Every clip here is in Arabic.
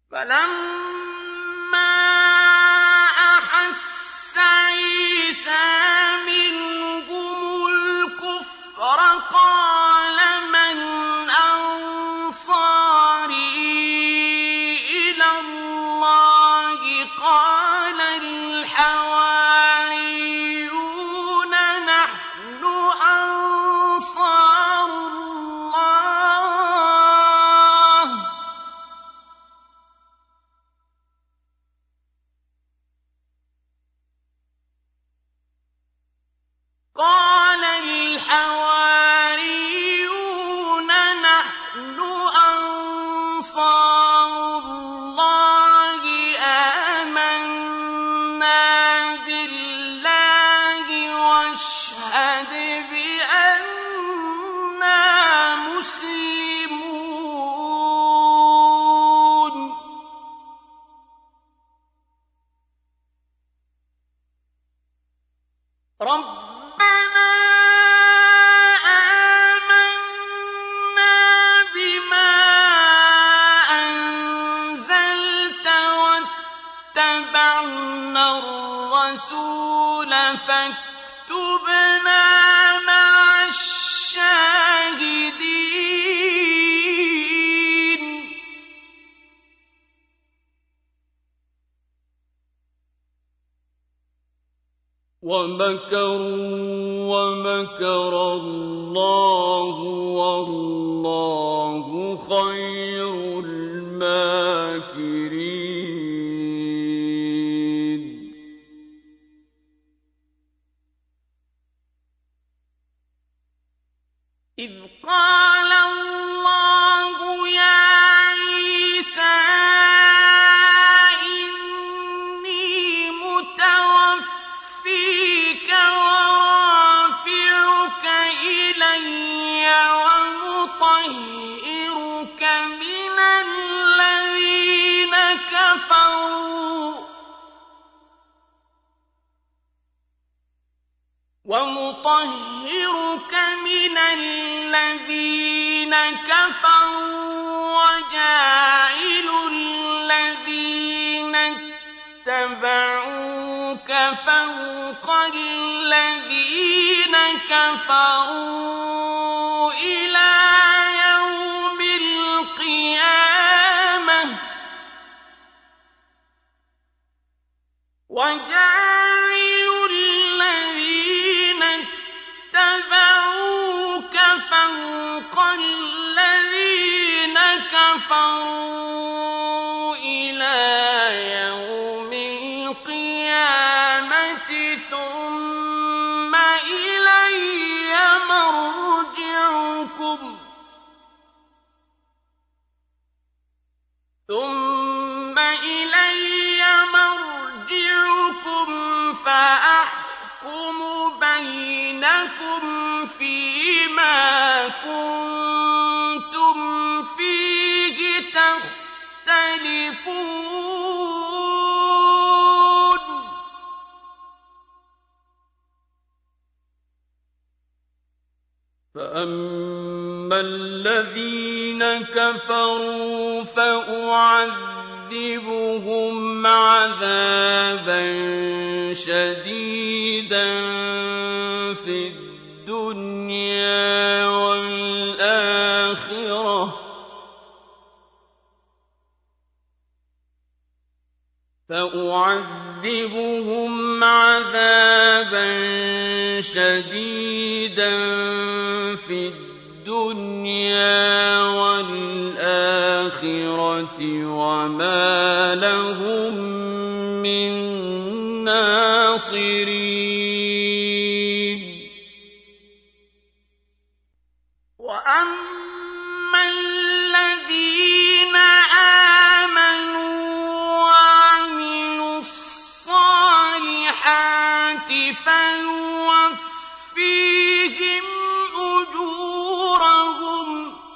فَلَمَّا أَحَسَّ عِيسَىٰ مِنْهُمُ الْكُفْرَ قَالَ مَنْ أَنصَارِي إِلَى اللَّهِ قَالَ الْحَوَارِيُّونَ نَحْنُ أَنصَارُ اللَّهِ آمَنَّا بِاللَّهِ وَاشْهَدْ بِأَنَّا مُسْلِمُونَ رَبَّنَا آمَنَّا بِمَا أَنزَلْتَ وَاتَّبَعْنَا الرَّسُولَ فَاكْتُبْنَا مَعَ الشَّاهِدِينَ وَمَكَرُوا وَمَكَرَ اللَّهُ وَاللَّهُ خَيْرُ الْمَاكِرِينَ إِذْ قَالَ اللَّهُ يَا عِيسَىٰ إِنِّي مُتَوَفِّيكَ وَرَافِعُكَ إِلَيَّ وَمُطَهِّرُكَ مِنَ الَّذِينَ كَفَرُوا وَجَاعِلُ الَّذِينَ اتَّبَعُوكَ فَوْقَ الَّذِينَ كَفَرُوا إِلَىٰ يَوْمِ الْقِيَامَةِ وَجَاعِلُ الَّذِينَ اتَّبَعُوكَ فَوْقَ الَّذِينَ كَفَرُوا إِلَىٰ يَوْمِ الْقِيَامَةِ ثُمَّ إِلَيَّ مَرْجِعُكُمْ فَأَحْكُمُ بَيْنَكُمْ فِيمَا كُنتُمْ فِيهِ تَخْتَلِفُونَ فَأَمَّا الَّذِينَ كَفَرُوا فَأُعَذِّبُهُمْ عَذَابًا شَدِيدًا فِي الدُّنْيَا وَالْآخِرَةِ وَمَا لَهُم مِّن نَّاصِرِينَ وَأَمَّا الَّذِينَ آمَنُوا وَعَمِلُوا الصَّالِحَاتِ فَيُوَفِّيهِمْ أُجُورَهُمْ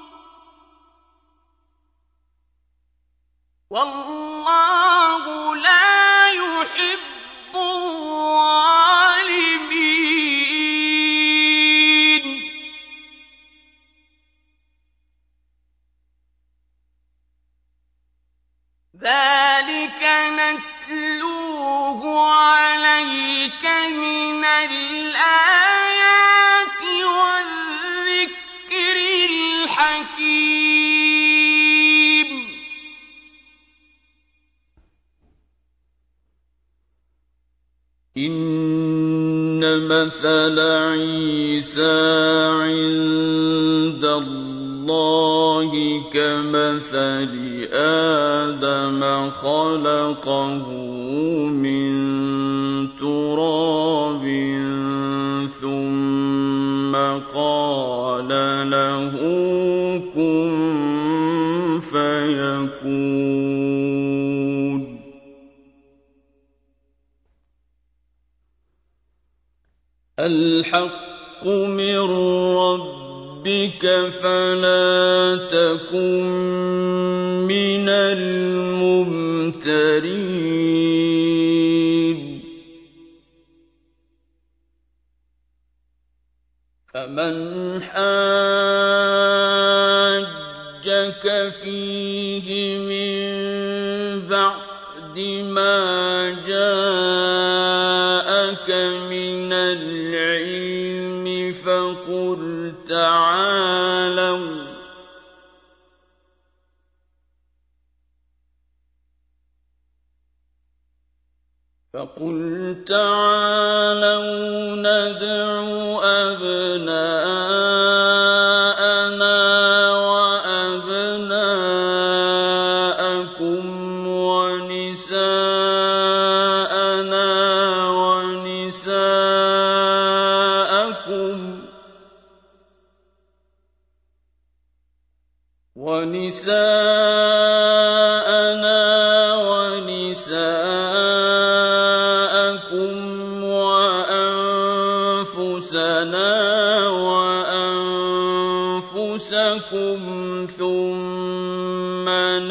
وَاللَّهُ لَا يُحِبُّ الظَّالِمِينَ ذَٰلِكَ نَتْلُوهُ عَلَيْكَ مِنَ الْآيَاتِ وَالذِّكْرِ الْحَكِيمِ إِنَّ مَثَلَ عِيسَىٰ عِندَ اللَّهِ كَمَثَلِ آدَمَ خَلَقَهُ مِن تُرَابٍ ثُمَّ قَالَ لَهُ كُن فَيَكُونُ الْحَقُّ مِن رَّبِّكَ فَلَا تَكُن مِّنَ الْمُمْتَرِينَ فَمَنْ حَاجَّكَ فِيهِ مِن بَعْدِ مَا جَاءَكَ مِنَ الْعِلْمِ فَقُلْ تعَالَوْا نَدْعُ أَبْنَاءَنَا وَأَبْنَاءَكُمْ وَنِسَاءَنَا ونساءكم وأنفسنا وأنفسكم ثم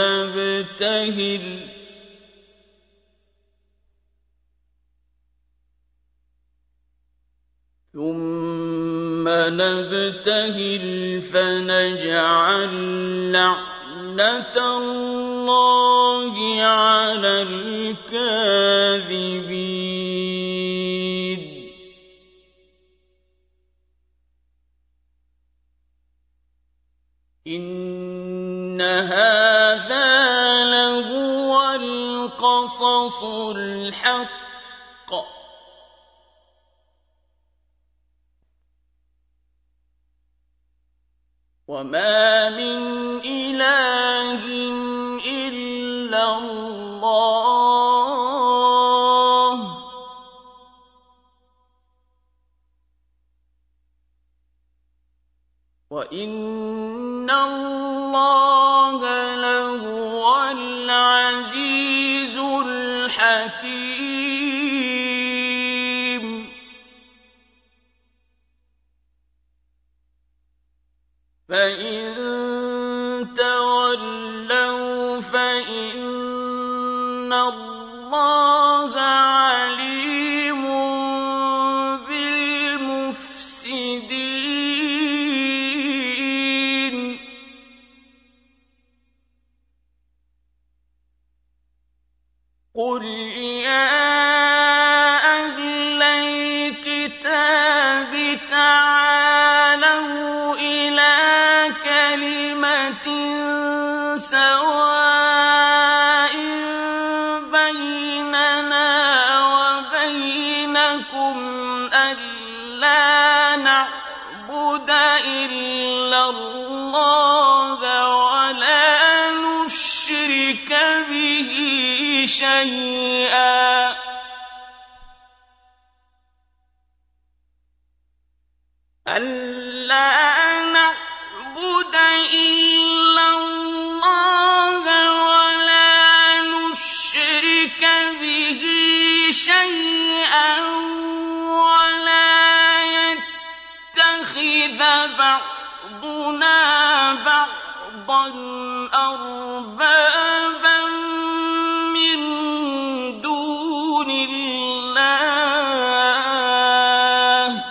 نبتهل فنجعل لعنة اللَّهِ عَلَى الْكَاذِبِينَ إِنَّ هَٰذَا لَهُوَ الْقَصَصُ الْحَقُّ وَمَا مِنْ إِلَٰهٍ إِلَّا اللَّهُ وَإِنَّ اللَّهَ لَهُوَ الْعَزِيزُ الْحَكِيمُ فَإِن تَوَلَّوْا فَإِنَّ اللَّهَ عَلِيمٌ بِالْمُفْسِدِينَ قُلْ يَا أَهْلَ الْكِتَابِ تَعَالَوْا إِلَىٰ كَلِمَةٍ سَوَاءٍ بَيْنَنَا وَبَيْنَكُمْ أَلَّا نَعْبُدَ إِلَّا اللَّهَ وَلَا نُشْرِكَ بِهِ شَيْئًا وَلَا يَتَّخِذَ بَعْضُنَا بَعْضًا أَرْبَابًا مِّن دُونِ اللَّهِ ۚ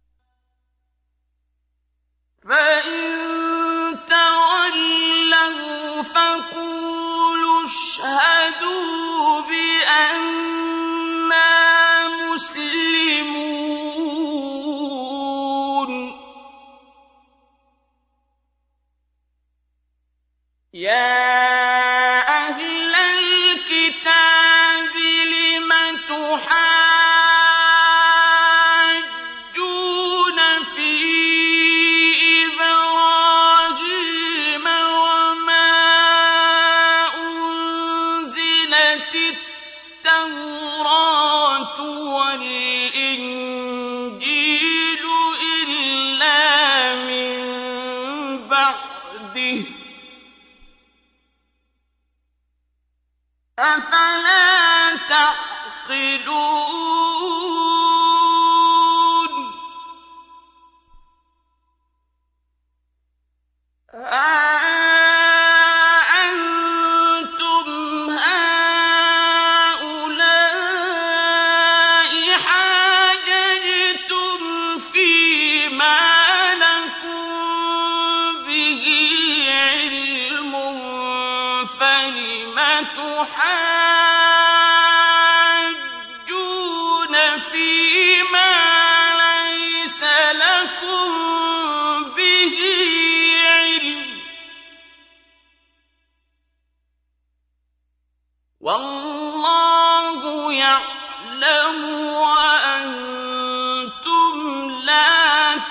فَإِن تَوَلَّوْا يَا أَهْلَ الْكِتَابِ لِمَ تُحَاجُّونَ فِي إِبْرَاهِيمَ وَمَا أُنزِلَتِ التَّوْرَاةُ وَالْإِنجِيلُ إِلَّا مِن بَعْدِهِ ۚ أَفَلَا تَعْقِلُونَ هَا أَنتُمْ هَٰؤُلَاءِ حَاجَجْتُمْ فِيمَا لَكُم بِهِ عِلْمٌ فَلِمَ تُحَاجُّونَ فِيمَا لَيْسَ لَكُم بِهِ عِلْمٌ ۚ وَاللَّهُ يَعْلَمُ وَأَنتُمْ لَا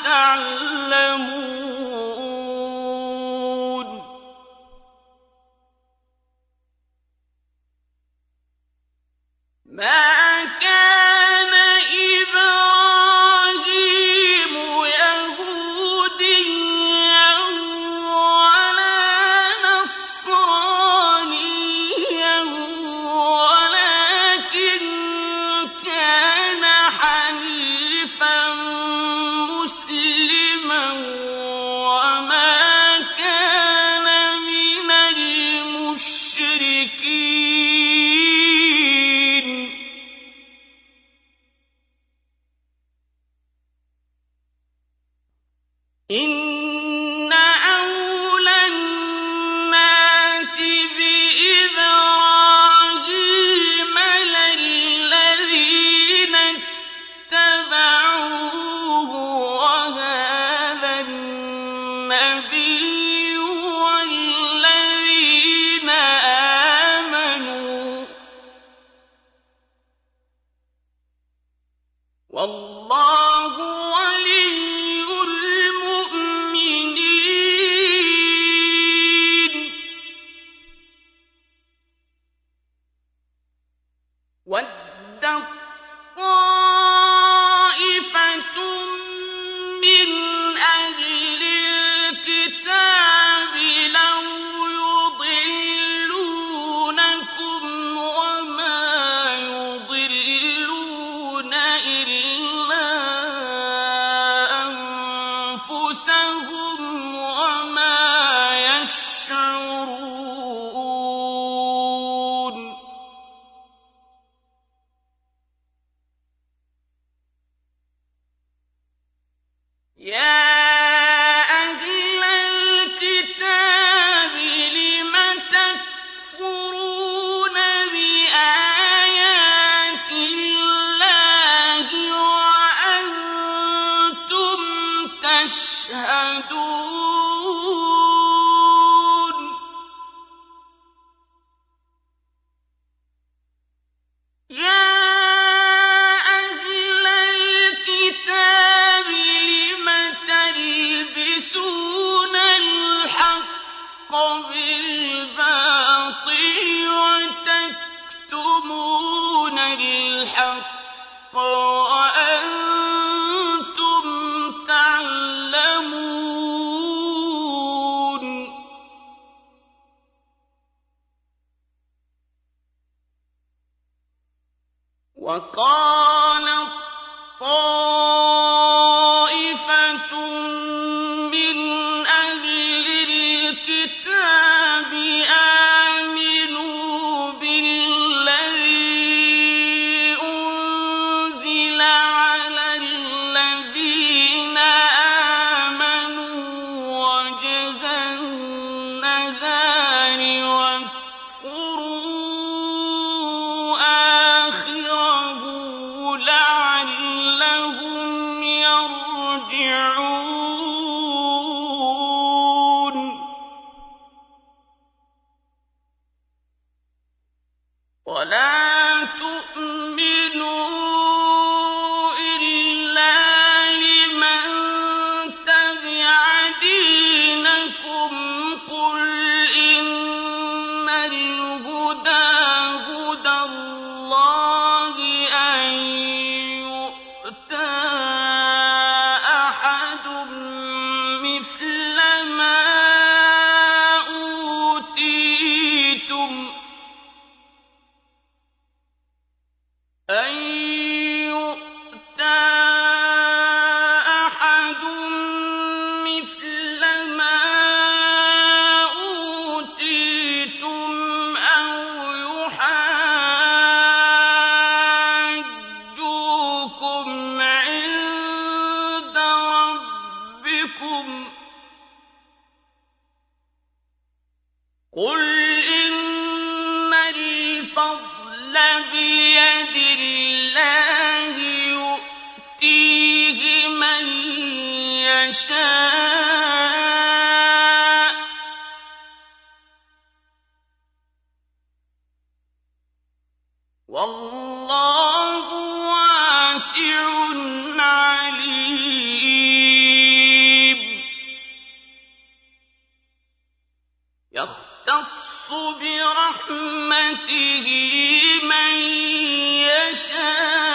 تَعْلَمُونَ مَا كَانَ إِبْرَاهِيمُ يَهُودِيًّا وَلَا نَصْرَانِيًّا وَلَٰكِن كَانَ حَنِيفًا مُّسْلِمًا وَمَا كَانَ مِنَ الْمُشْرِكِينَ إِنَّ أَوْلَى النَّاسِ بِإِبْرَاهِيمَ لَلَّذِينَ اتَّبَعُوهُ وَهَٰذَا النَّبِيُّ وَالَّذِينَ آمَنُوا ۗ وَاللَّهُ وَلِيُّ الْمُؤْمِنِينَ وَدَّت طَّائِفَةٌ مِّنْ أَهْلِ الْكِتَابِ لَوْ يُضِلُّونَكُمْ وَمَا يُضِلُّونَ إِلَّا أَنفُسَهُمْ وَمَا يَشْعُرُونَ يَا أَهْلَ الْكِتَابِ لِمَ تَكْفُرُونَ بِآيَاتِ اللَّهِ وَأَنتُمْ تَشْهَدُونَ يَا أَهْلَ الْكِتَابِ لِمَ تَلْبِسُونَ الْحَقَّ بِالْبَاطِلِ وَتَكْتُمُونَ الْحَقَّ وَأَنتُمْ تَعْلَمُونَ وَقَالَت طَّائِفَةٌ مِّنْ أَهْلِ الْكِتَابِ آمِنُوا بِالَّذِي أُنزِلَ عَلَى الَّذِينَ آمَنُوا وَجْهَ النَّهَارِ وَاكْفُرُوا آخِرَهُ لَعَلَّهُمْ قُلْ إِنَّ الْفَضْلَ بِيَدِ اللَّهِ يُؤْتِيهِ مَن يَشَاءُ ۚ وَاللَّهُ وَاسِعٌ عَلِيمٌ. يَخْتَصُّ بِرَحْمَتِهِ مَن يَشَاءُ